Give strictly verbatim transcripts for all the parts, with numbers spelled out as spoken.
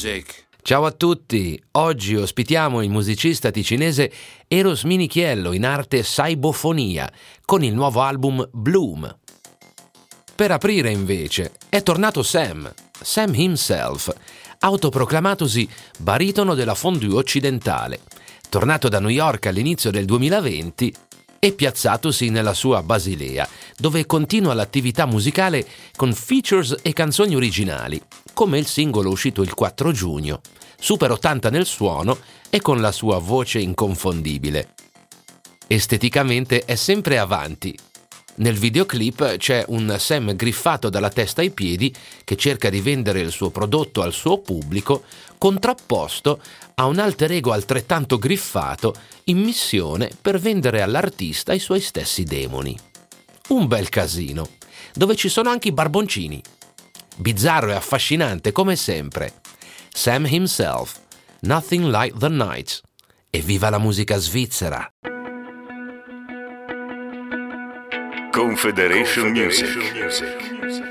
Music. Ciao a tutti, oggi ospitiamo il musicista ticinese Eros Minichiello in arte saibofonia con il nuovo album Bloom. Per aprire invece è tornato Sam, Sam himself, autoproclamatosi baritono della fondue occidentale, tornato da New York all'inizio del duemilaventi e piazzatosi nella sua Basilea, dove continua l'attività musicale con features e canzoni originali, come il singolo uscito il quattro giugno, super ottanta nel suono e con la sua voce inconfondibile. Esteticamente è sempre avanti. Nel videoclip c'è un Sam griffato dalla testa ai piedi che cerca di vendere il suo prodotto al suo pubblico, contrapposto a un alter ego altrettanto griffato in missione per vendere all'artista i suoi stessi demoni. Un bel casino, dove ci sono anche i barboncini. Bizzarro e affascinante come sempre. Sam himself, Nothing Like the Night. E viva la musica svizzera! Confederation Music. Music.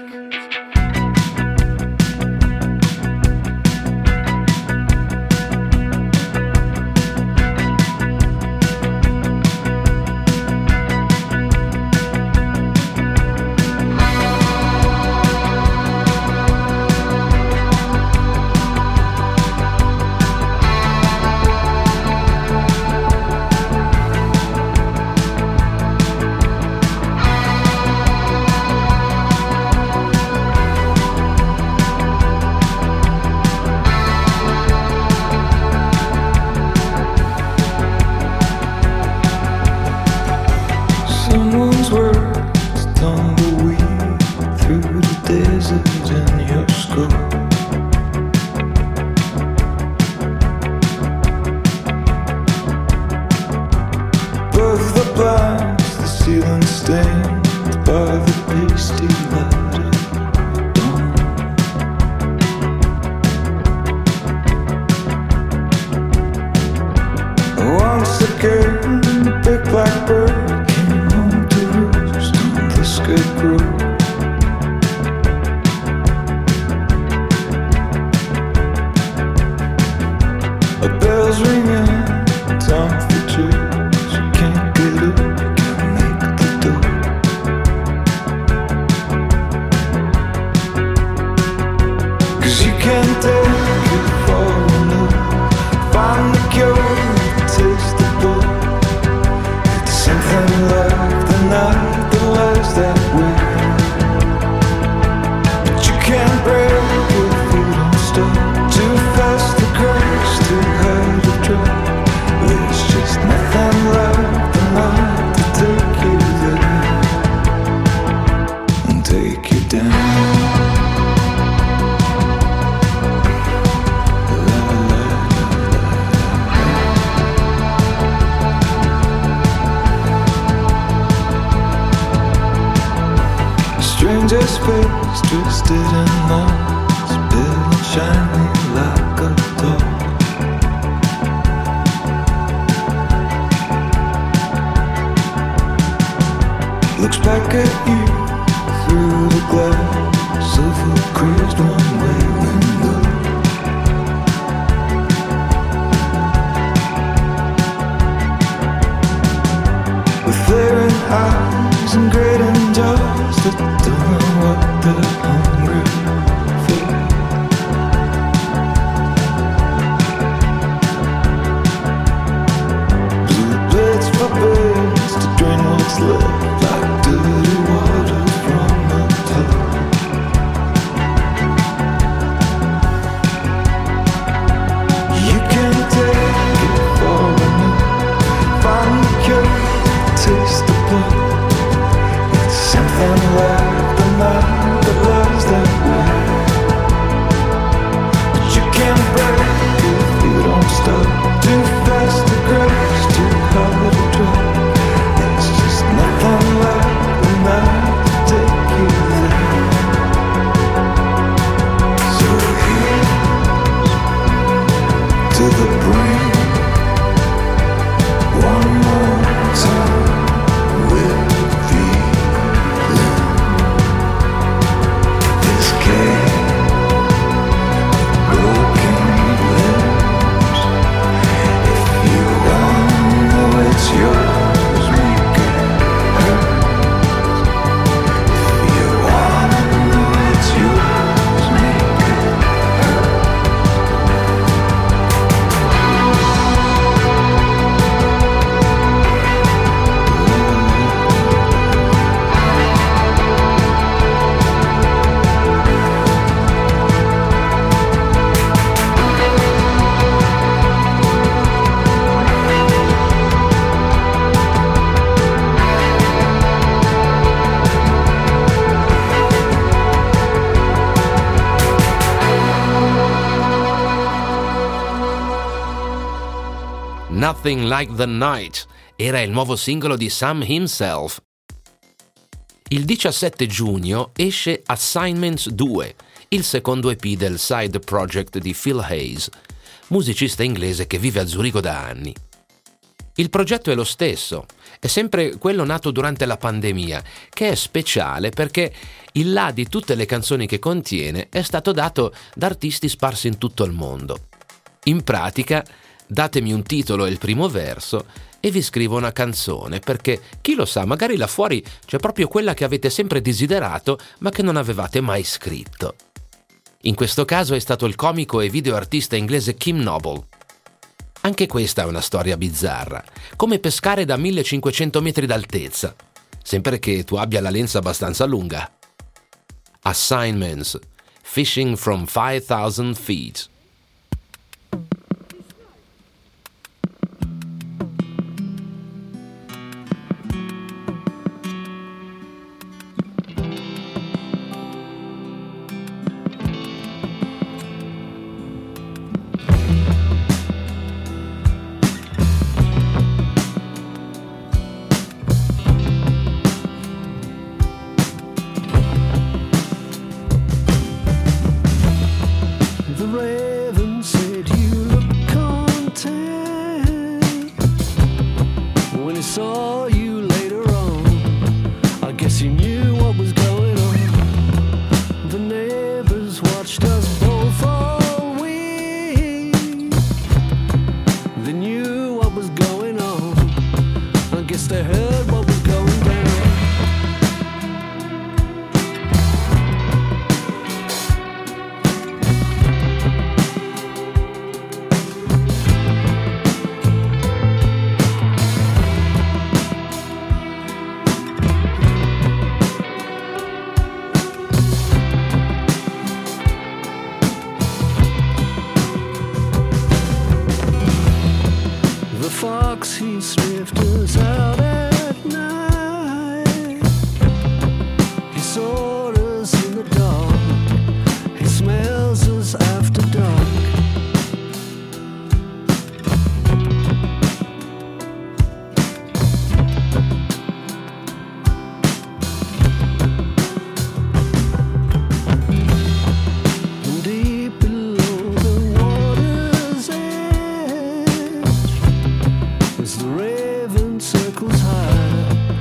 Stranger's face twisted in lights, pale and shiny like a doll. Looks back at you through the glass of a crazed one-way window. With flaring eyes and grating jaws that don't know what they're hungry for. Blue blades for birds to drain what's left like dirty water from a tub. You can take it for a minute, find the cure, taste the blood. It's something like the night that lies that way. But you can't break if you don't stop. Too fast to crash, too hard to drop. It's just nothing like Nothing Like the Night era il nuovo singolo di Sam himself. Il diciassette giugno esce Assignments due, il secondo E P del side project di Phil Hayes, musicista inglese che vive a Zurigo da anni. Il progetto è lo stesso, è sempre quello nato durante la pandemia, che è speciale perché il là di tutte le canzoni che contiene è stato dato da artisti sparsi in tutto il mondo. In pratica, datemi un titolo e il primo verso e vi scrivo una canzone, perché chi lo sa, magari là fuori c'è proprio quella che avete sempre desiderato ma che non avevate mai scritto. In questo caso è stato il comico e videoartista inglese Kim Noble. Anche questa è una storia bizzarra, come pescare da millecinquecento metri d'altezza, sempre che tu abbia la lenza abbastanza lunga. Assignments, Fishing from five thousand feet. Saw you later on. I guess you knew what was going on. The neighbors watched us both all week. They knew what was going on. I guess they heard what was going down. The fox, he sniffed us out at night. He saw us in the dark. He smells us after dark. And deep below the water's edge, as the raven circles high,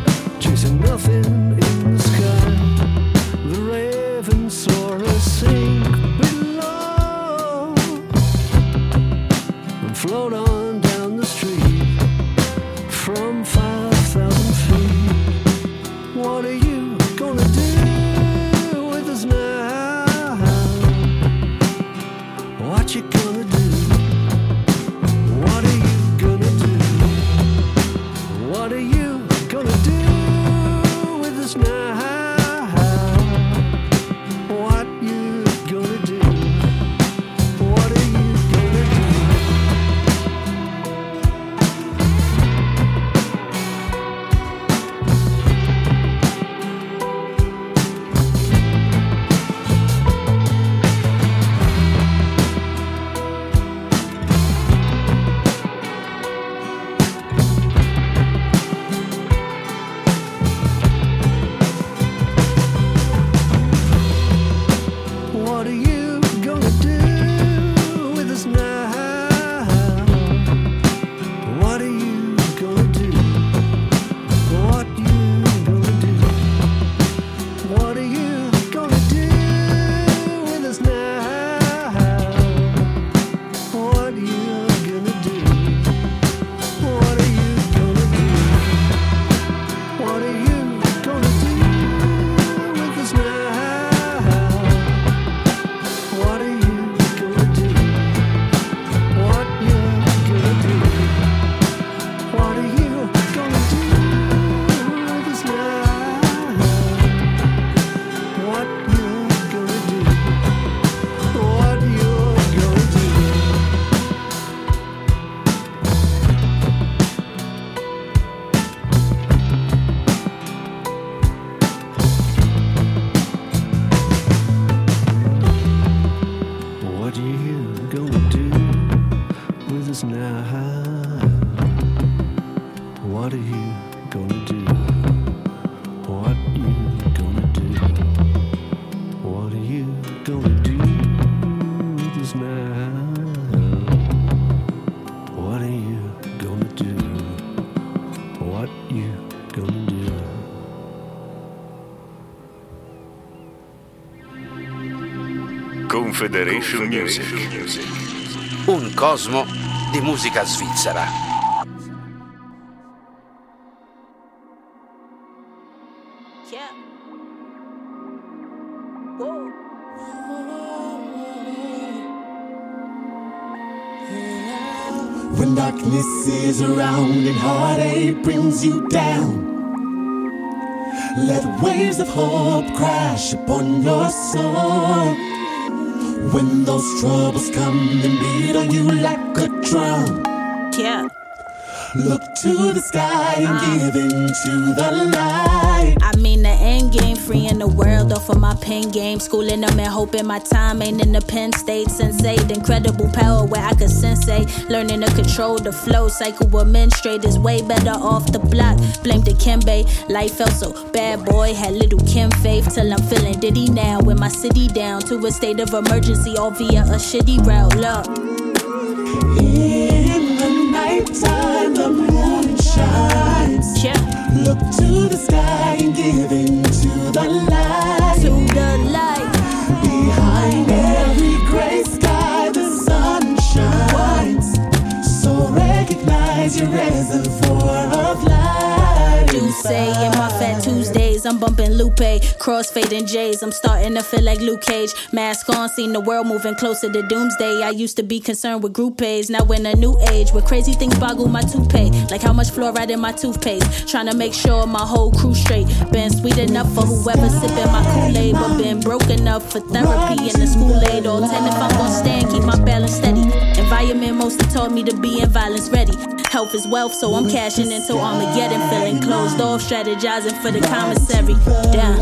What are you gonna do? What you gonna do? What are you gonna do this now? What are you gonna do? What you gonna do? Confederation Music. Un cosmo di musica svizzera. Yeah. Whoa. When darkness is around and heartache brings you down, let waves of hope crash upon your soul. When those troubles come and beat on you like a drum, Yeah. look to the sky and give into the light. I mean the end game, freeing the world off of my pen game. Schooling them and hoping my time ain't in the Penn State. Sensei, the incredible power where I could sensei. Learning to control the flow, cycle with men straight is way better off the block. Blame the Kimbe, life felt so bad, boy. Had little Kim faith till I'm feeling diddy now. With my city down to a state of emergency, all via a shitty route. Look. In the nighttime, the moon shines. Yeah. Look to the sky and give into the light. To the light. Behind every gray sky, the sun shines. So recognize your reservoir of light. Do say in my fat Tuesdays, I'm bumping Lupe, crossfading J's. I'm starting to feel like Luke Cage. Mask on, seen the world moving closer to doomsday. I used to be concerned with group A's, now in a new age where crazy things boggle my toupee. Like how much fluoride in my toothpaste. Trying to make sure my whole crew straight. Been sweet enough for whoever sipping my Kool-Aid, but been broke enough for therapy in the school aid. All ten if I'm gonna stand, keep my balance steady. Environment mostly taught me to be in violence ready. Health is wealth, so I'm cashing into Armageddon. Feeling closed off, strategizing for the commissary. Down.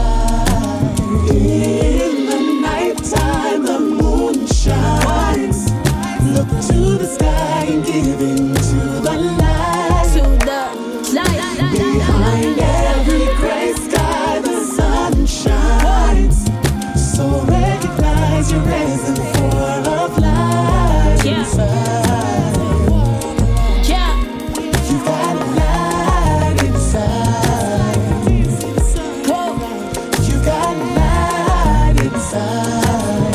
In the nighttime, the moon shines. Look to the sky and give into the light. To the light. Behind every gray sky, the sun shines. So recognize your reservoir of light. Yeah. Inside. Yeah. You got light inside. Whoa. You got light inside.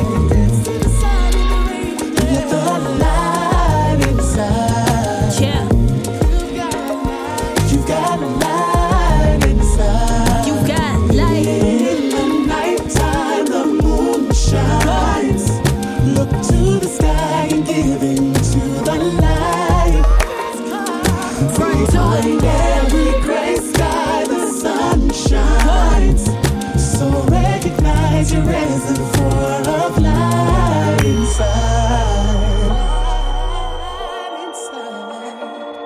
Let the light inside. Yeah. You got light inside. You got light. In the nighttime, the moon shines. Look to the sky and give into the light. Behind every gray sky, the sun shines. So recognize your reservoir of light inside. Inside.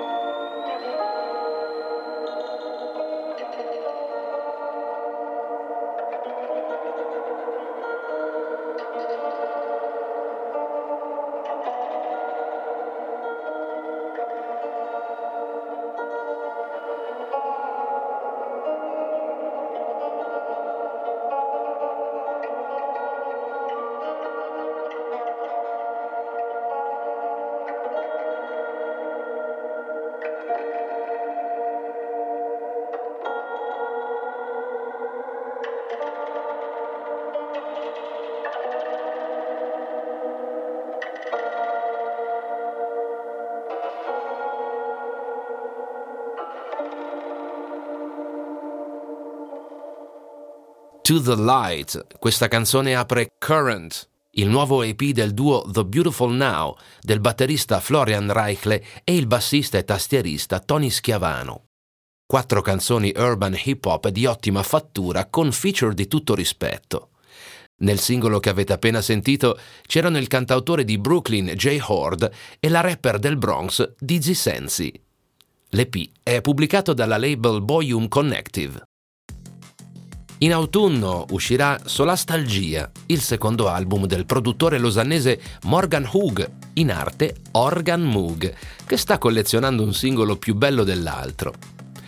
To the Light, questa canzone apre Current, il nuovo E P del duo The Beautiful Now del batterista Florian Reichle e il bassista e tastierista Tony Schiavano. Quattro canzoni urban hip hop di ottima fattura con feature di tutto rispetto. Nel singolo che avete appena sentito c'erano il cantautore di Brooklyn Jay Horde e la rapper del Bronx Dizzy Sensi. L'E P è pubblicato dalla label Boyum Connective. In autunno uscirà Solastalgia, il secondo album del produttore losannese Morgan Hoog, in arte Organ Moog, che sta collezionando un singolo più bello dell'altro.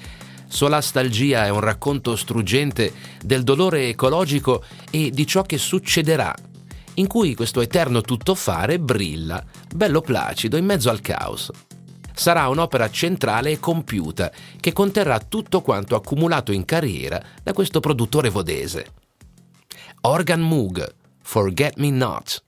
Solastalgia è un racconto struggente del dolore ecologico e di ciò che succederà, in cui questo eterno tuttofare brilla, bello placido, in mezzo al caos. Sarà un'opera centrale e compiuta che conterrà tutto quanto accumulato in carriera da questo produttore vodese. Organ Moog, Forget Me Not.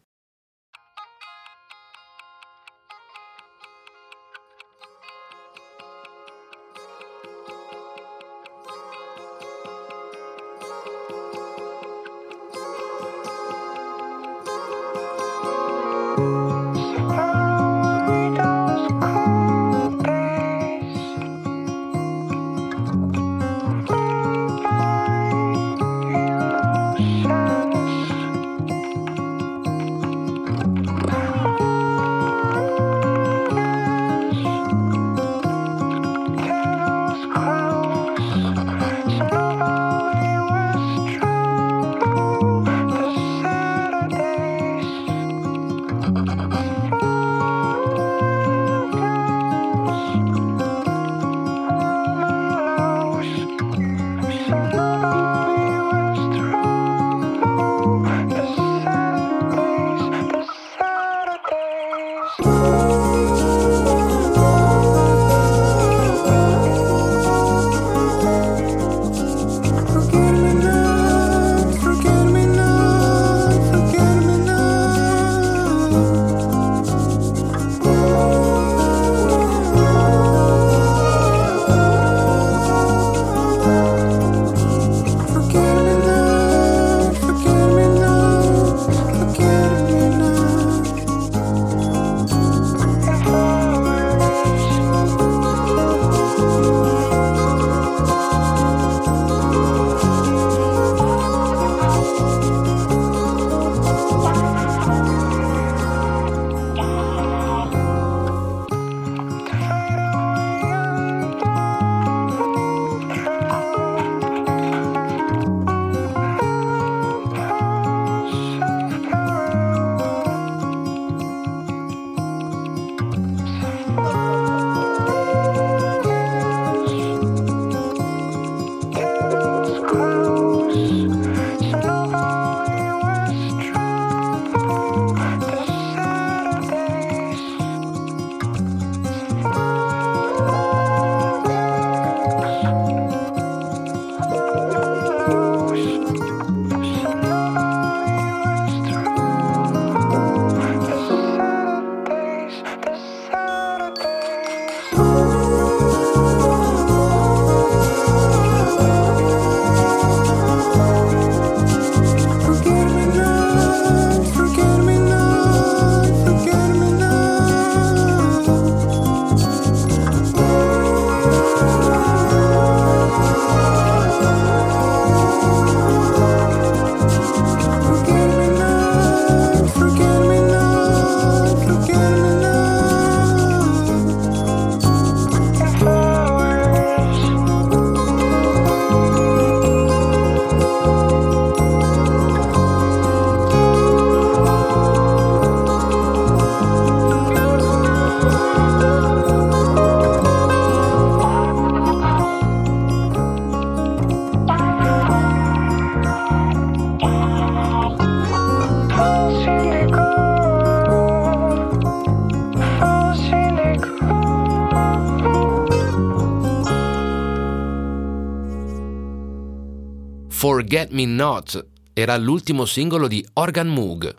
Forget Me Not era l'ultimo singolo di Organ Moog.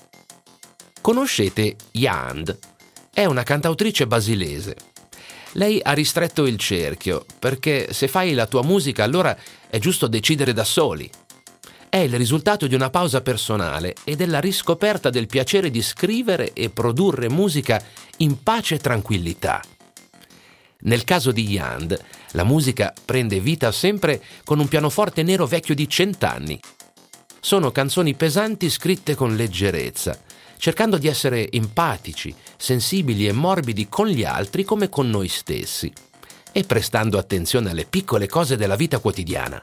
Conoscete Yand? È una cantautrice basilese. Lei ha ristretto il cerchio, perché se fai la tua musica allora è giusto decidere da soli. È il risultato di una pausa personale e della riscoperta del piacere di scrivere e produrre musica in pace e tranquillità. Nel caso di Yand, la musica prende vita sempre con un pianoforte nero vecchio di cent'anni. Sono canzoni pesanti scritte con leggerezza, cercando di essere empatici, sensibili e morbidi con gli altri come con noi stessi, e prestando attenzione alle piccole cose della vita quotidiana.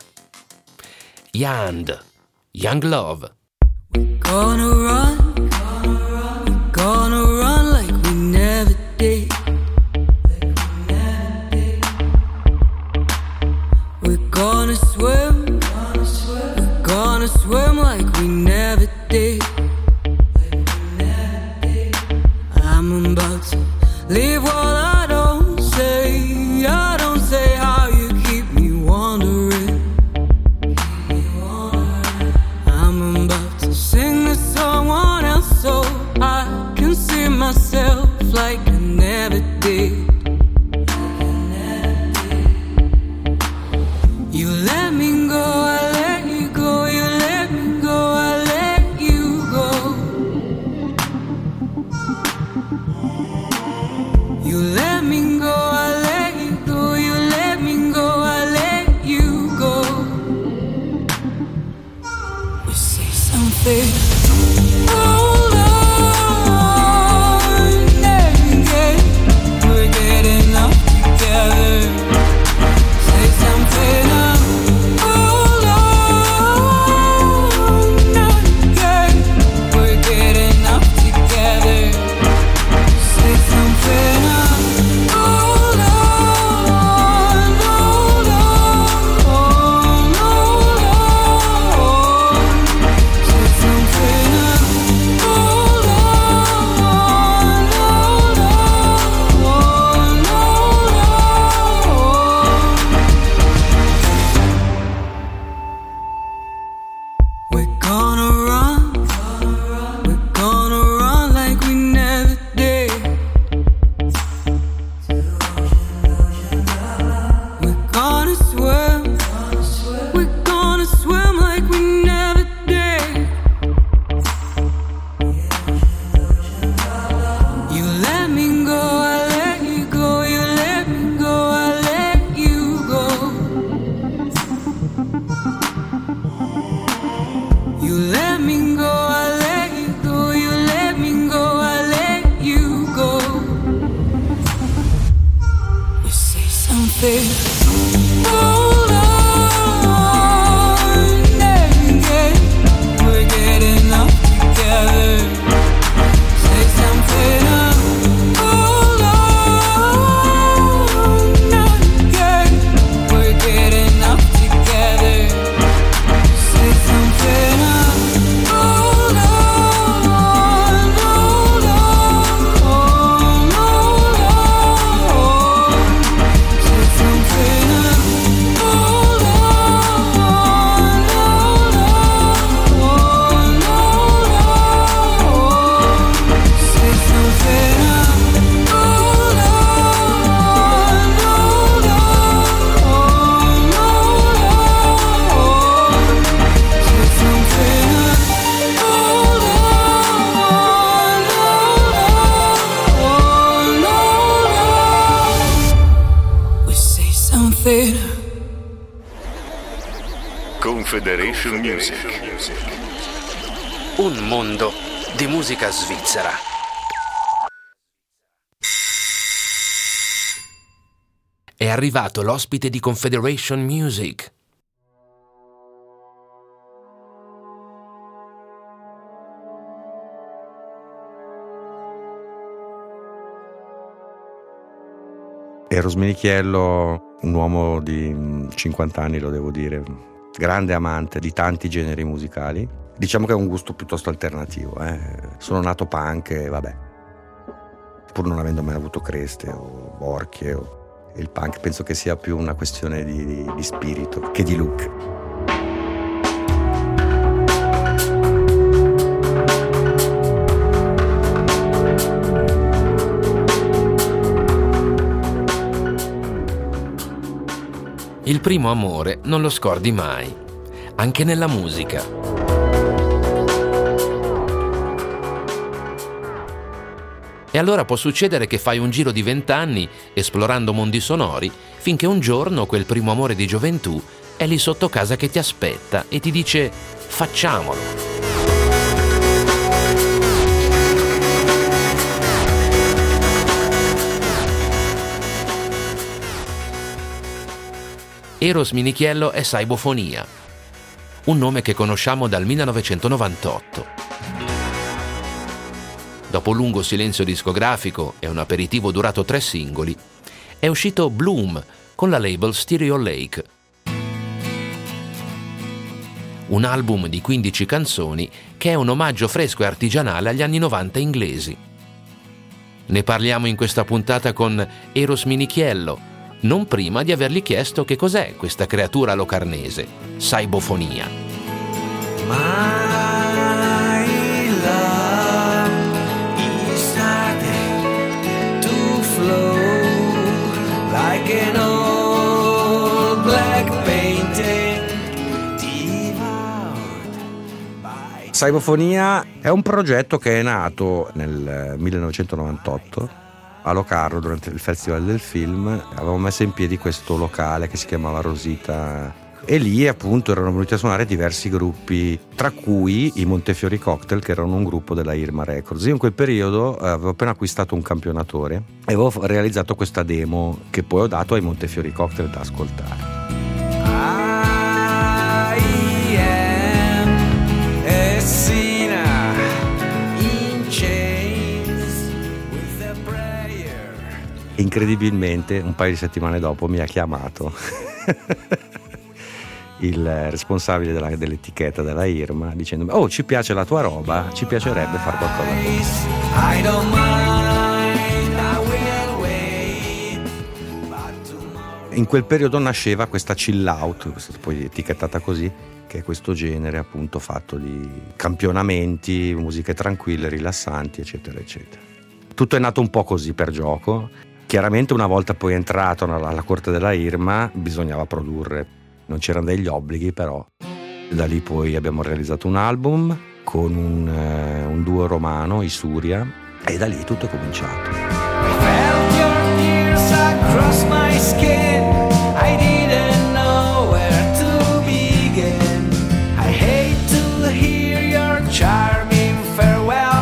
Yand, Young Love. We're gonna run, we're gonna run like we never did. We're gonna swim, we're gonna swim like we never did. I'm about to leave what I don't say. I don't say how you keep me wondering. I'm about to sing to someone else so I can see myself like I never did. You let me go, I let you go. You let me go, I let you go. You let me go, I let you go. You let me go, I let you go. We say something. Hold on, never get. We're getting up together. Say something. Hold on, never get. We're getting up together. Say something. Hold on, hold on, hold on. Say something. Hold on, hold on, hold on. We're gonna run, we're gonna run like we never did. We're gonna swim, we're gonna swim like we never did. You let me go, I let you go. You let me go, I let you go. You let me go, I let you go. You let me go, I let you go. We say something. Hold on, never get. We're getting up together. Say something. Hold on, never get. We're getting up together. Say something. Hold on, hold on, hold on. Say something. Hold on, hold on, hold on. Say something. Hold on, hold on, hold on. Say something. Hold on, hold on. We say something. Confederation Music. Un mondo di musica svizzera. È arrivato l'ospite di Confederation Music. Eros Minichiello, un uomo di cinquanta anni, lo devo dire, grande amante di tanti generi musicali. Diciamo che ha un gusto piuttosto alternativo. Eh. Sono nato punk e vabbè, pur non avendo mai avuto creste o borchie. O... Il punk penso che sia più una questione di, di, di spirito che di look. Il primo amore non lo scordi mai, anche nella musica. E allora può succedere che fai un giro di vent'anni esplorando mondi sonori, finché un giorno quel primo amore di gioventù è lì sotto casa che ti aspetta e ti dice facciamolo. Eros Minichiello è Cybofonia, un nome che conosciamo dal millenovecentonovantotto. Dopo un lungo silenzio discografico e un aperitivo durato tre singoli, è uscito Bloom con la label Stereo Lake. un album di quindici canzoni che è un omaggio fresco e artigianale agli anni novanta inglesi. Ne parliamo in questa puntata con Eros Minichiello, non prima di avergli chiesto che cos'è questa creatura locarnese, Saibofonia. My love is starting to flow like an old black painting devoured by... Saibofonia è un progetto che è nato nel millenovecentonovantotto a Locarno durante il Festival del Film. Avevamo messo in piedi questo locale che si chiamava Rosita e lì appunto erano venuti a suonare diversi gruppi, tra cui i Montefiori Cocktail, che erano un gruppo della Irma Records. Io in quel periodo avevo appena acquistato un campionatore e avevo realizzato questa demo che poi ho dato ai Montefiori Cocktail da ascoltare. I am a sinner in chains with a prayer. Incredibilmente un paio di settimane dopo mi ha chiamato il responsabile della, dell'etichetta della Irma dicendo: oh, ci piace la tua roba, ci piacerebbe fare qualcosa con te. I don't mind, I will wait, but tomorrow... In quel periodo nasceva questa chill out, poi etichettata così, che è questo genere appunto fatto di campionamenti, musiche tranquille, rilassanti, eccetera eccetera. Tutto è nato un po' così per gioco. Chiaramente una volta poi entrato alla corte della Irma bisognava produrre. Non c'erano degli obblighi, però da lì poi abbiamo realizzato un album con un, eh, un duo romano, i Suria, e da lì tutto è cominciato. I felt your tears across my skin. I didn't know where to begin. I hate to hear your charming farewell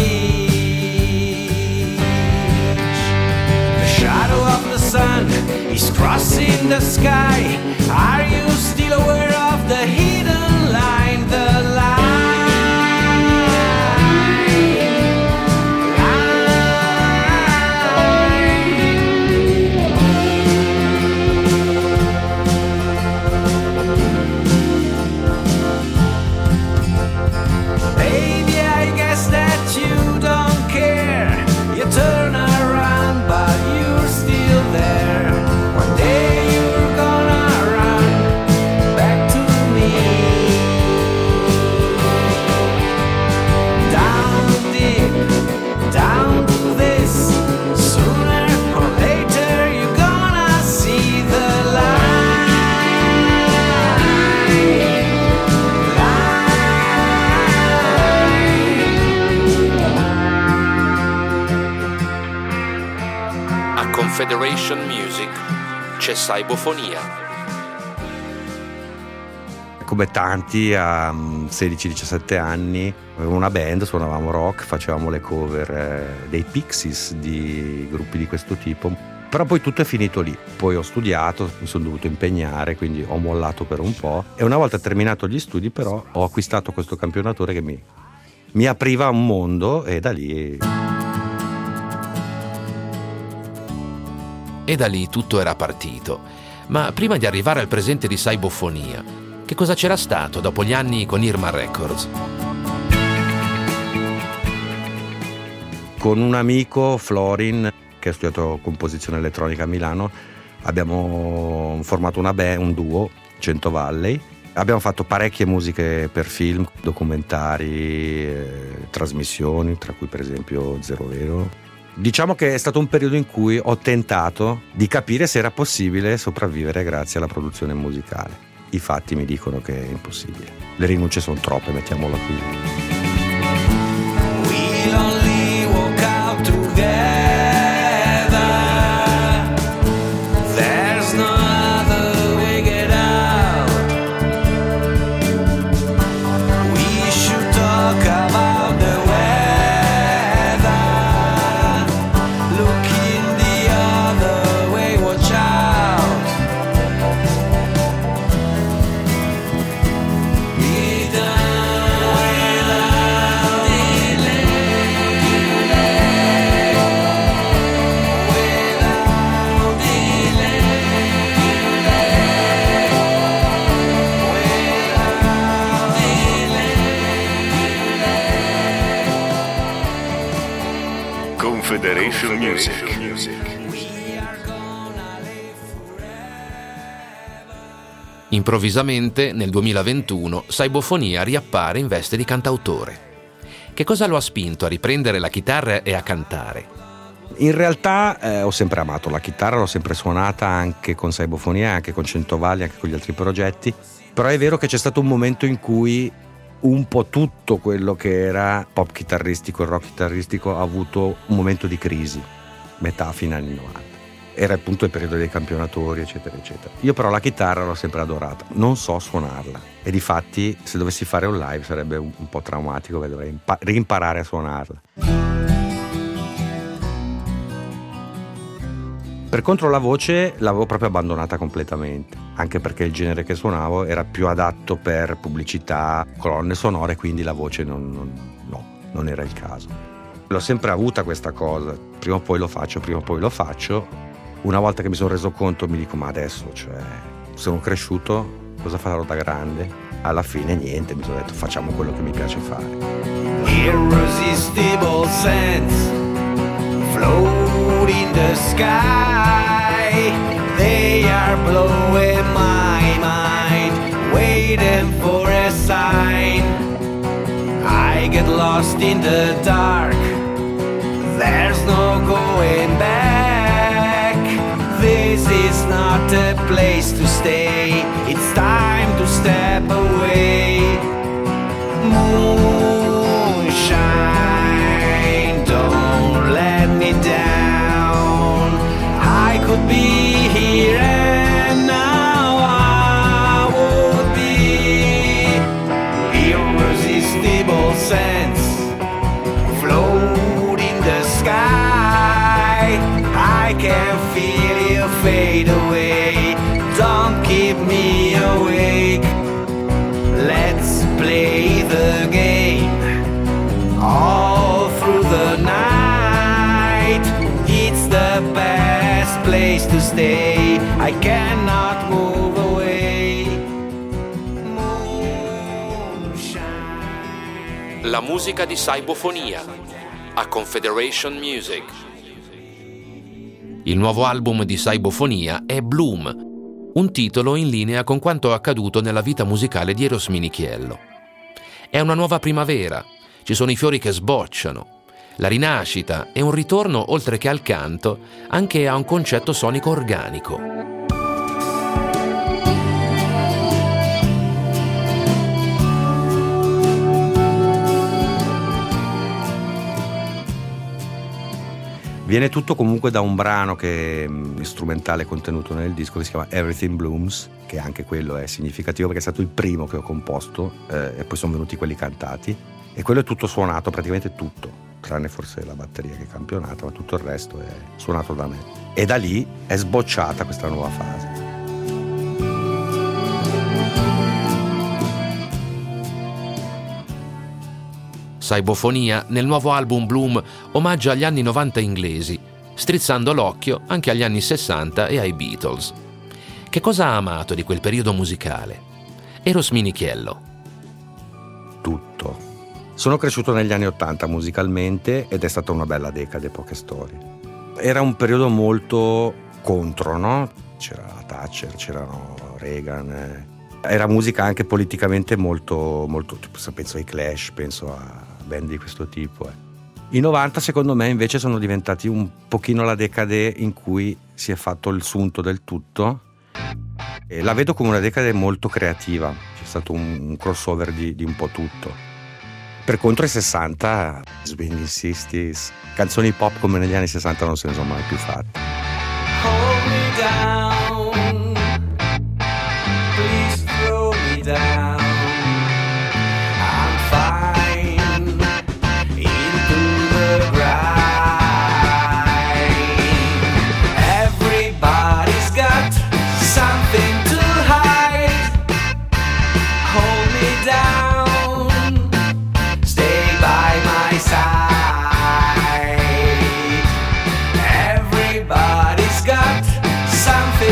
speech. The shadow of the sun is crossing the sky. Are you still aware of the hidden line? The line, baby, I guess that you don't care. You turn around, but you're still there. One day you're gonna run back to me. Down deep, down to this. Sooner or later you're gonna see the line. A Confederation Music c'è Saibofonia. Come tanti a sedici diciassette anni avevo una band, suonavamo rock, facevamo le cover eh, dei Pixies, di gruppi di questo tipo, però poi tutto è finito lì. Poi ho studiato, mi sono dovuto impegnare, quindi ho mollato per un po', e una volta terminato gli studi però ho acquistato questo campionatore che mi, mi apriva un mondo, e da lì... E da lì tutto era partito. Ma prima di arrivare al presente di Saibofonia, che cosa c'era stato dopo gli anni con Irma Records? Con un amico, Florin, che ha studiato composizione elettronica a Milano, abbiamo formato una band, un duo, Cento Valley. Abbiamo fatto parecchie musiche per film, documentari, eh, trasmissioni, tra cui per esempio Zero Vero. Diciamo che è stato un periodo in cui ho tentato di capire se era possibile sopravvivere grazie alla produzione musicale. I fatti mi dicono che è impossibile. Le rinunce sono troppe, mettiamola così. We'll only walk out together. There's no other way get out. We should talk about the weather. Looking the other way, watch out. We done, we done. Confederation Music. Improvvisamente, nel duemilaventuno, Cybofonia riappare in veste di cantautore. Che cosa lo ha spinto a riprendere la chitarra e a cantare? In realtà eh, ho sempre amato la chitarra, l'ho sempre suonata anche con Cybofonia, anche con Centovalli, anche con gli altri progetti, però è vero che c'è stato un momento in cui un po' tutto quello che era pop chitarristico, il rock chitarristico ha avuto un momento di crisi, metà fine anni novanta. Era appunto il periodo dei campionatori, eccetera, eccetera. Io però la chitarra l'ho sempre adorata, non so suonarla e difatti se dovessi fare un live sarebbe un, un po' traumatico, perché dovrei impa- rimparare a suonarla. Per contro la voce l'avevo proprio abbandonata completamente, anche perché il genere che suonavo era più adatto per pubblicità, colonne sonore, quindi la voce non, non, no, non era il caso. L'ho sempre avuta questa cosa, prima o poi lo faccio, prima o poi lo faccio. Una volta che mi sono reso conto mi dico ma adesso, cioè, sono cresciuto, cosa farò da grande? Alla fine niente, mi sono detto facciamo quello che mi piace fare. Irresistible sense float in the sky. They are blowing my mind, waiting for a sign. I get lost in the dark, there's no going back. This is not a place to stay, it's time to step away. Moonshine, don't let me down. I could be here and now I would be. Irresistible sense float in the sky. I can feel you fade away. Don't keep me awake. Let's play the game all through the night. It's the best place to stay. I cannot move away. Moonshine. La musica di Cybofonia a Confederation Music. Il nuovo album di Cybofonia è Bloom, un titolo in linea con quanto accaduto nella vita musicale di Eros Minichiello. È una nuova primavera, ci sono i fiori che sbocciano, la rinascita e un ritorno, oltre che al canto, anche a un concetto sonico organico. Viene tutto comunque da un brano che è strumentale contenuto nel disco che si chiama Everything Blooms, che anche quello è significativo perché è stato il primo che ho composto eh, e poi sono venuti quelli cantati e quello è tutto suonato, praticamente tutto, tranne forse la batteria che è campionata, ma tutto il resto è suonato da me e da lì è sbocciata questa nuova fase. Cybofonia nel nuovo album Bloom omaggia agli anni novanta inglesi, strizzando l'occhio anche agli anni sessanta e ai Beatles. Che cosa ha amato di quel periodo musicale? Eros Minichiello. Tutto. Sono cresciuto negli anni ottanta musicalmente ed è stata una bella decade, poche storie. Era un periodo molto contro, no? C'era la Thatcher, c'erano Reagan. Eh. Era musica anche politicamente molto, molto, penso ai Clash, penso a band di questo tipo. Eh. I novanta secondo me invece sono diventati un pochino la decade in cui si è fatto il sunto del tutto e la vedo come una decade molto creativa, c'è stato un, un crossover di, di un po' tutto. Per contro i sessanta, Swinging sessanta, canzoni pop come negli anni sessanta non se ne sono mai più fatte. Hold me down, please throw me down. I'm fine into the grind. Everybody's got something to hide. Hold me down, stay by my side. Everybody's got something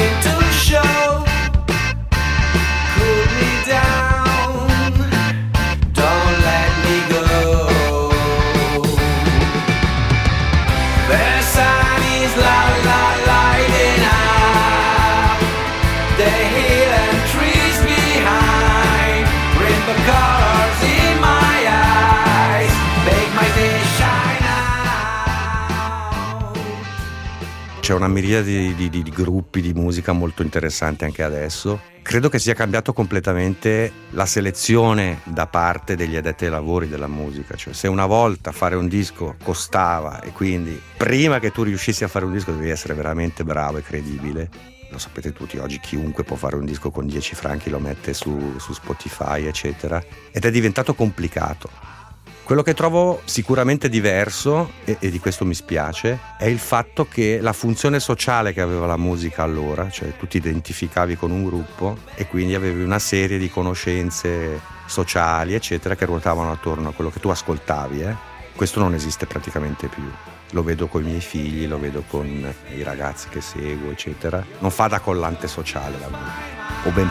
C'è una miriade di, di, di gruppi di musica molto interessante anche adesso. Credo che sia cambiato completamente la selezione da parte degli addetti ai lavori della musica. Cioè, se una volta fare un disco costava e quindi prima che tu riuscissi a fare un disco devi essere veramente bravo e credibile. Lo sapete tutti, oggi chiunque può fare un disco con dieci franchi, lo mette su, su Spotify, eccetera. Ed è diventato complicato. Quello che trovo sicuramente diverso, e, e di questo mi spiace, è il fatto che la funzione sociale che aveva la musica allora, cioè tu ti identificavi con un gruppo e quindi avevi una serie di conoscenze sociali, eccetera, che ruotavano attorno a quello che tu ascoltavi. Eh? Questo non esiste praticamente più. Lo vedo con i miei figli, lo vedo con i ragazzi che seguo, eccetera. Non fa da collante sociale la musica, o ben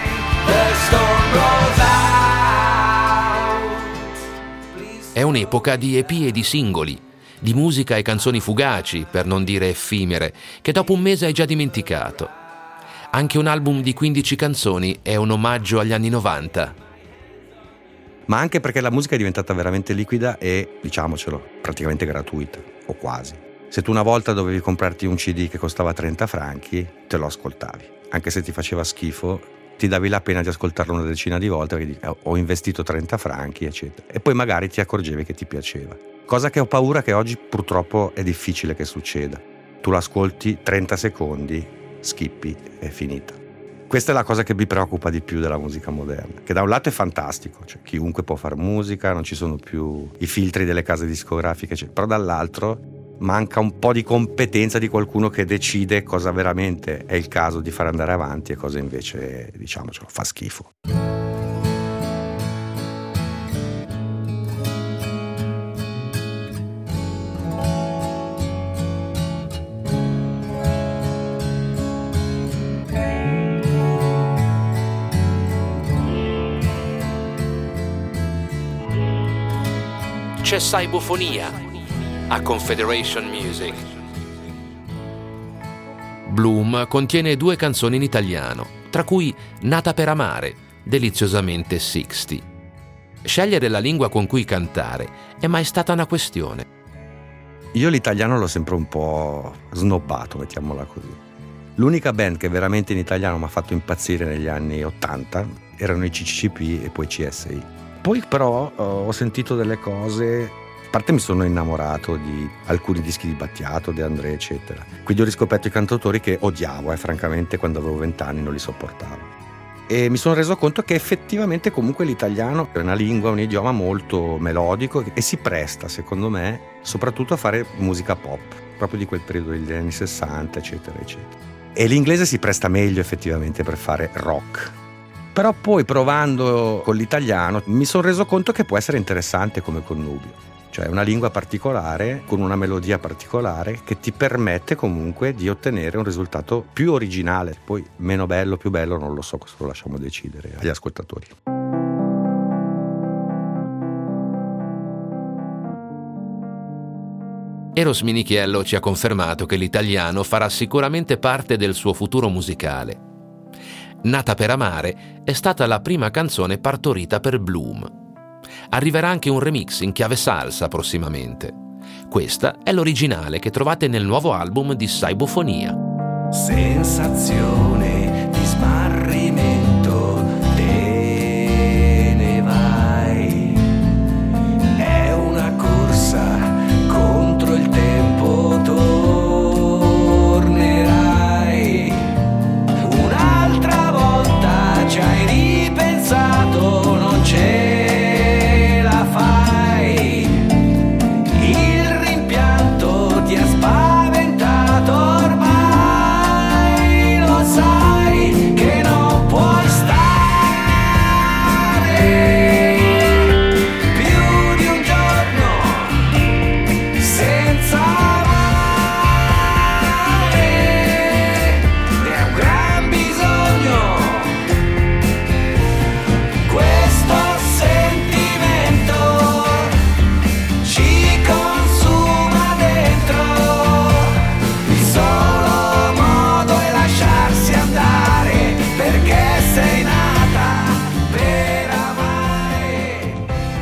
poco. È un'epoca di E P e di singoli, di musica e canzoni fugaci, per non dire effimere, che dopo un mese hai già dimenticato. Anche un album di quindici canzoni è un omaggio agli anni novanta. Ma anche perché la musica è diventata veramente liquida e, diciamocelo, praticamente gratuita, o quasi. Se tu una volta dovevi comprarti un C D che costava trenta franchi, te lo ascoltavi. Anche se ti faceva schifo, ti davi la pena di ascoltarlo una decina di volte perché dici, ho investito trenta franchi, eccetera. E poi magari ti accorgevi che ti piaceva. Cosa che ho paura che oggi purtroppo è difficile che succeda. Tu l'ascolti trenta secondi, skippi, è finita. Questa è la cosa che mi preoccupa di più della musica moderna, che da un lato è fantastico, cioè chiunque può fare musica, non ci sono più i filtri delle case discografiche, eccetera. Però dall'altro manca un po' di competenza di qualcuno che decide cosa veramente è il caso di far andare avanti e cosa invece, diciamocelo, fa schifo. C'è Cybofonia a Confederation Music. Bloom contiene due canzoni in italiano, tra cui Nata per amare, deliziosamente sessanta. Scegliere la lingua con cui cantare è mai stata una questione. Io l'italiano l'ho sempre un po' snobbato, mettiamola così. L'unica band che veramente in italiano mi ha fatto impazzire negli anni ottanta erano i C C C P e poi C S I. Poi però ho sentito delle cose. A parte mi sono innamorato di alcuni dischi di Battiato, De André, eccetera. Quindi ho riscoperto i cantautori che odiavo, e eh, francamente quando avevo vent'anni non li sopportavo. E mi sono reso conto che effettivamente comunque l'italiano è una lingua, un idioma molto melodico e si presta, secondo me, soprattutto a fare musica pop, proprio di quel periodo degli anni sessanta, eccetera, eccetera. E l'inglese si presta meglio effettivamente per fare rock. Però poi provando con l'italiano mi sono reso conto che può essere interessante come connubio. Cioè una lingua particolare, con una melodia particolare, che ti permette comunque di ottenere un risultato più originale. Poi meno bello, più bello, non lo so, questo lo lasciamo decidere agli ascoltatori. Eros Minichiello ci ha confermato che l'italiano farà sicuramente parte del suo futuro musicale. Nata per amare è stata la prima canzone partorita per Bloom. Arriverà anche un remix in chiave salsa prossimamente. Questa è l'originale che trovate nel nuovo album di Cybofonia. Sensazione di smarrimento, te ne vai. È una corsa contro il tempo, tornerai. Un'altra volta ci hai ripensato, non c'è.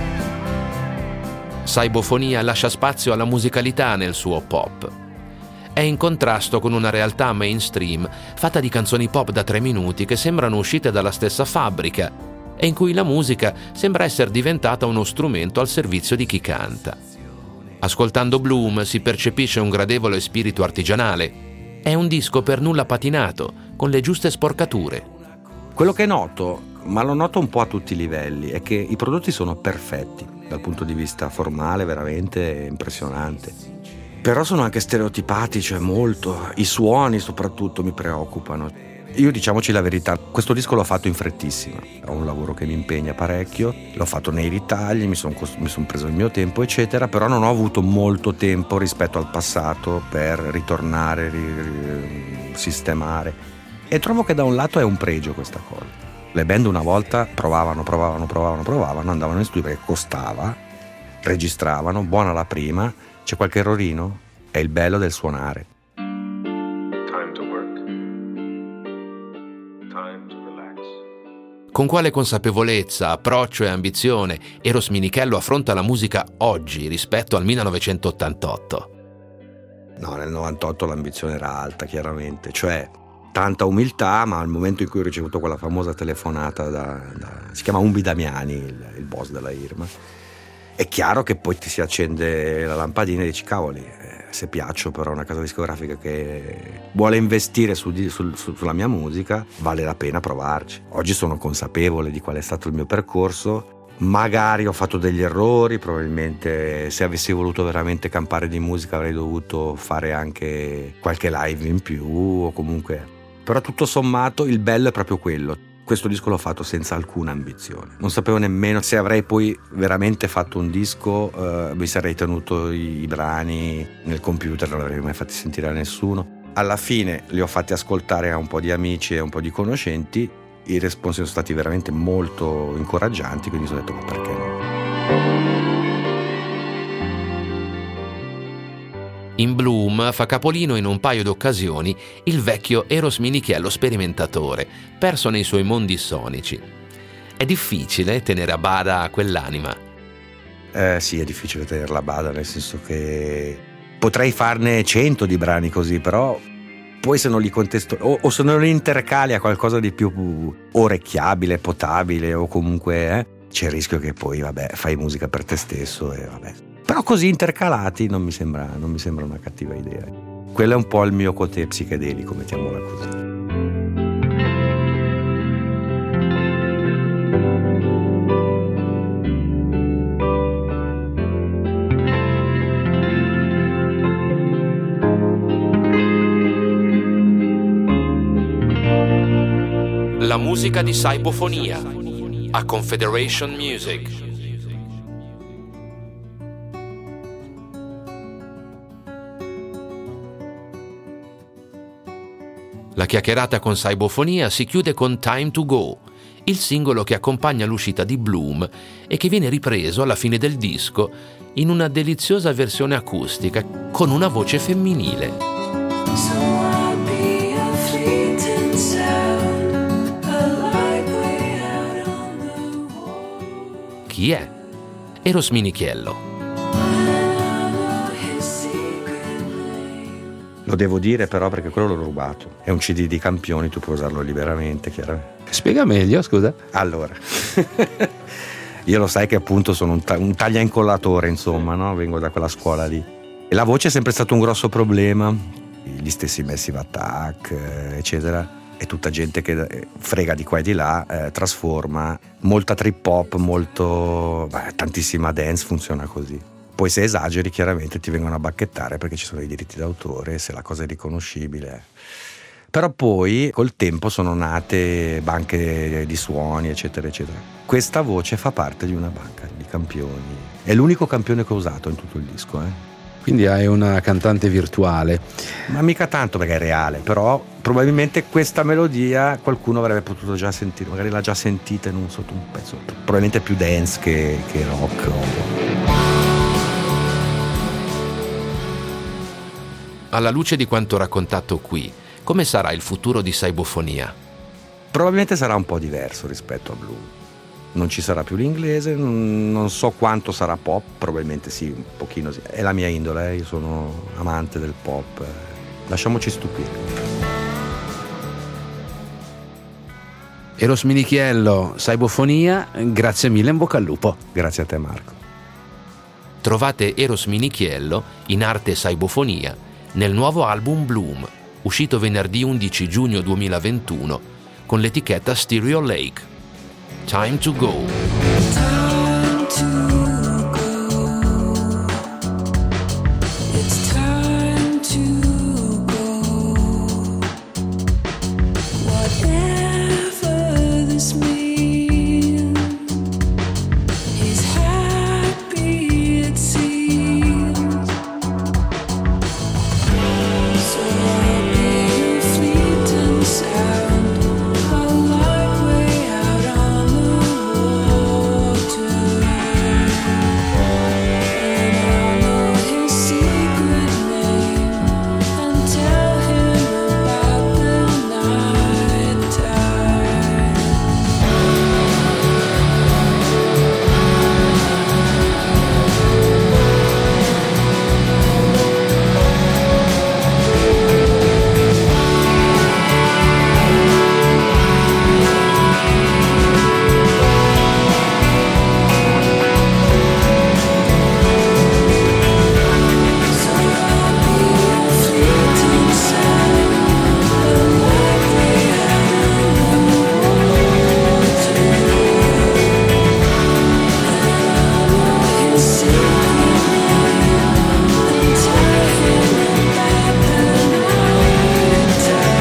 Cybofonia lascia spazio alla musicalità nel suo pop. è in contrasto con una realtà mainstream fatta di canzoni pop da tre minuti che sembrano uscite dalla stessa fabbrica e in cui la musica sembra essere diventata uno strumento al servizio di chi canta. Ascoltando Bloom si percepisce un gradevole spirito artigianale. È un disco per nulla patinato, con le giuste sporcature. Quello che noto, ma lo noto un po' a tutti i livelli, è che i prodotti sono perfetti dal punto di vista formale, veramente impressionante. Però sono anche stereotipati, cioè molto. I suoni soprattutto mi preoccupano. Io, diciamoci la verità, questo disco l'ho fatto in frettissima. È un lavoro che mi impegna parecchio, l'ho fatto nei ritagli, mi sono mi son preso il mio tempo eccetera, però non ho avuto molto tempo rispetto al passato per ritornare, ri, ri, sistemare. E trovo che da un lato è un pregio questa cosa. Le band una volta provavano, provavano, provavano, provavano, andavano in studio perché costava, registravano, buona la prima, c'è qualche errorino? È il bello del suonare. Time to work. Time to relax. Con quale consapevolezza, approccio e ambizione Eros Minichello affronta la musica oggi rispetto al millenovecentottantotto? No, nel novantotto l'ambizione era alta, chiaramente, cioè tanta umiltà, ma al momento in cui ho ricevuto quella famosa telefonata da, da si chiama Umbi Damiani, il, il boss della Irma, è chiaro che poi ti si accende la lampadina e dici cavoli, eh, se piaccio però a una casa discografica che vuole investire su, su, su, sulla mia musica, vale la pena provarci. Oggi sono consapevole di qual è stato il mio percorso, magari ho fatto degli errori, probabilmente se avessi voluto veramente campare di musica avrei dovuto fare anche qualche live in più o comunque. Però tutto sommato il bello è proprio quello. Questo disco l'ho fatto senza alcuna ambizione. Non sapevo nemmeno se avrei poi veramente fatto un disco, eh, mi sarei tenuto i, i brani nel computer, non li avrei mai fatti sentire a nessuno. Alla fine li ho fatti ascoltare a un po' di amici e un po' di conoscenti. I responsi sono stati veramente molto incoraggianti, quindi ho detto ma perché no? In Bloom fa capolino in un paio d'occasioni il vecchio Eros Minichello sperimentatore, perso nei suoi mondi sonici. È difficile tenere a bada quell'anima? Eh sì, è difficile tenerla a bada, nel senso che potrei farne cento di brani così, però poi se non li contesto o, o se non li intercali a qualcosa di più orecchiabile, potabile o comunque eh, c'è il rischio che poi vabbè fai musica per te stesso e vabbè. Però così intercalati non mi sembra, non mi sembra una cattiva idea. Quello è un po' il mio côté psichedelico, mettiamola così. La musica di Cybofonia a Confederation Music. La chiacchierata con Cybofonia si chiude con Time to Go, il singolo che accompagna l'uscita di Bloom e che viene ripreso alla fine del disco in una deliziosa versione acustica con una voce femminile. Chi è? Eros Minichello. Lo devo dire però perché quello l'ho rubato. È un C D di Campioni, tu puoi usarlo liberamente, chiaramente. Spiega meglio, scusa. Allora, io lo sai che appunto sono un, ta- un taglia incollatore, insomma, no? Vengo da quella scuola lì. E la voce è sempre stato un grosso problema. Gli stessi Massive Attack, eccetera. E tutta gente che frega di qua e di là, eh, trasforma. Molta trip hop, molto... Beh, tantissima dance funziona così. Poi se esageri chiaramente ti vengono a bacchettare perché ci sono i diritti d'autore, se la cosa è riconoscibile. Però poi col tempo sono nate banche di suoni eccetera eccetera. Questa voce fa parte di una banca di campioni. È l'unico campione che ho usato in tutto il disco. Eh. Quindi hai una cantante virtuale. Ma mica tanto perché è reale, però probabilmente questa melodia qualcuno avrebbe potuto già sentire, magari l'ha già sentita in un, sotto un pezzo, probabilmente più dance che, che rock. Alla luce di quanto raccontato qui, come sarà il futuro di Cybofonia? Probabilmente sarà un po' diverso rispetto a Bloom. Non ci sarà più l'inglese, non so quanto sarà pop, probabilmente sì, un pochino sì. È la mia indole, eh? Io sono amante del pop. lasciamoci stupire. Eros Minichiello, Saibofonia, grazie mille, in bocca al lupo. Grazie a te, Marco. Trovate Eros Minichiello in arte Saibofonia nel nuovo album Bloom, uscito venerdì undici giugno duemilaventuno con l'etichetta Stereo Lake. Time to go. Time to go. It's time to go. Whatever this means, he's happy it seems. So I'll be a fleeting sound, a light way out on the water. And I'll know his secret name and tell him about the night time. So I'll be a fleeting sound, a light way out on the water. And I'll know his secret name and tell him about the night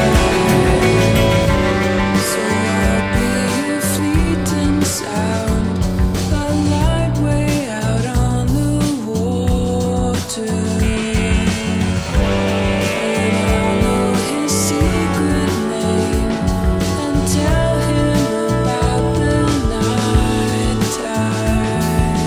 time. So I'll be a fleeting sound, a light way out on the water. And I'll know his secret name and tell him about the night time.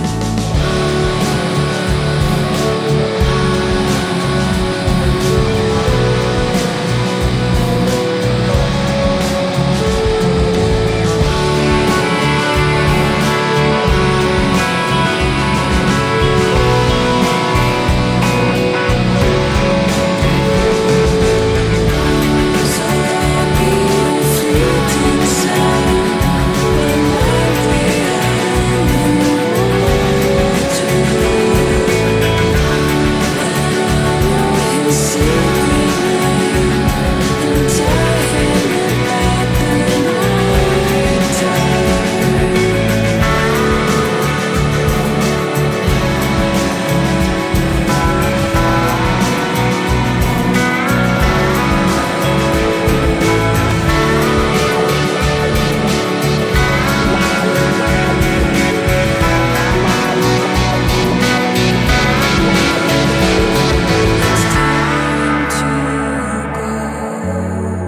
So I'll be a fleeting sound, a light way out on the water. And I'll know his secret name and tell him about the night time. It's time to go.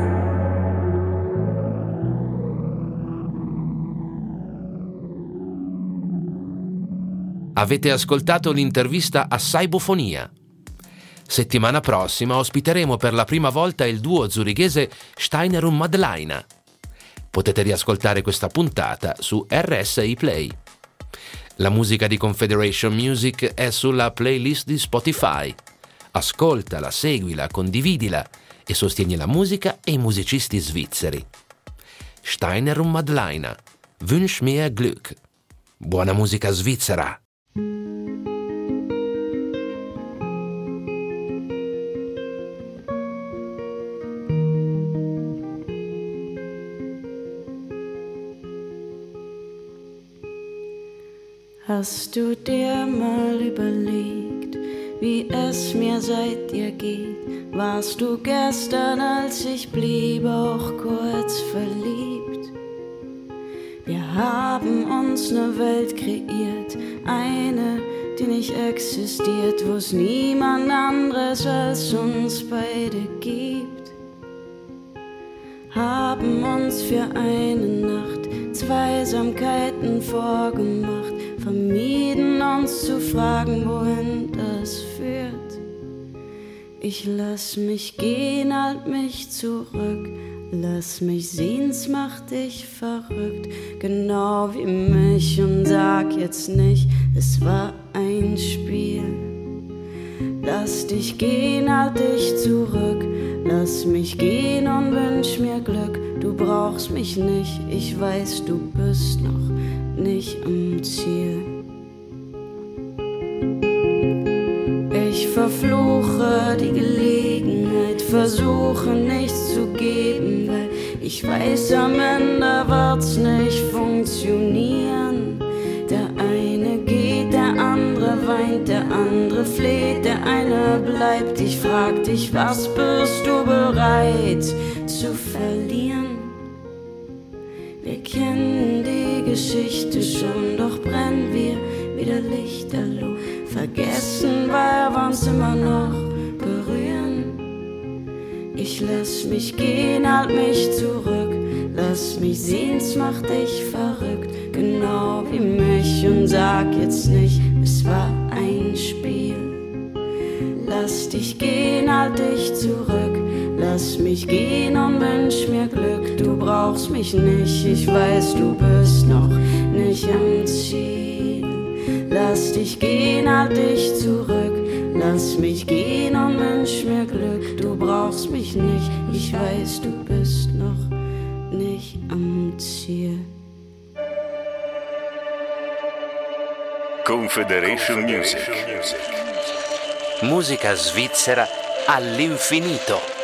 Avete ascoltato l'intervista a Saibofonia. Settimana prossima ospiteremo per la prima volta il duo zurighese Steiner und Madleiner. Potete riascoltare questa puntata su R S I Play. La musica di Confederation Music è sulla playlist di Spotify. Ascoltala, seguila, condividila e sostieni la musica e i musicisti svizzeri. Steiner und Madleiner. Wünsch mir Glück. Buona musica svizzera! Hast du dir mal überlegt, wie es mir seit dir geht? Warst du gestern, als ich blieb, auch kurz verliebt? Wir haben uns ne Welt kreiert, eine, die nicht existiert, wo es niemand anderes als uns beide gibt. Haben uns für eine Nacht Zweisamkeiten vorgemacht, vermieden uns zu fragen, wohin das führt. Ich lass mich gehen, halt mich zurück, lass mich sehen's macht dich verrückt, genau wie mich, und sag jetzt nicht, es war ein Spiel. Lass dich gehen, halt dich zurück. Lass mich gehen und wünsch mir Glück. Du brauchst mich nicht, ich weiß, du bist noch nicht am Ziel. Ich verfluche die Gelegenheit, versuche nichts zu geben, weil ich weiß, am Ende wird's nicht funktionieren. Der eine geht, der andere weint, der andere fleht, der eine bleibt. Ich frag dich, was bist du bereit zu verlieren? Wir kennen die Geschichte schon, doch brennen wir wieder lichterloh. Vergessen, weil wir uns immer noch berühren. Ich lass mich gehen, halt mich zurück. Lass mich sehen's macht dich verrückt, genau wie mich. Und sag jetzt nicht, es war ein Spiel. Lass dich gehen, halt dich zurück. Lass mich gehen und wünsch mir Glück. Du brauchst mich nicht, ich weiß, du bist noch nicht am Ziel. Lass dich gehen, halt dich zurück. Lass mich gehen und wünsch mir Glück. Du brauchst mich nicht, ich weiß, du bist noch nicht am Ziel. Confederation Music. Musica svizzera all'infinito.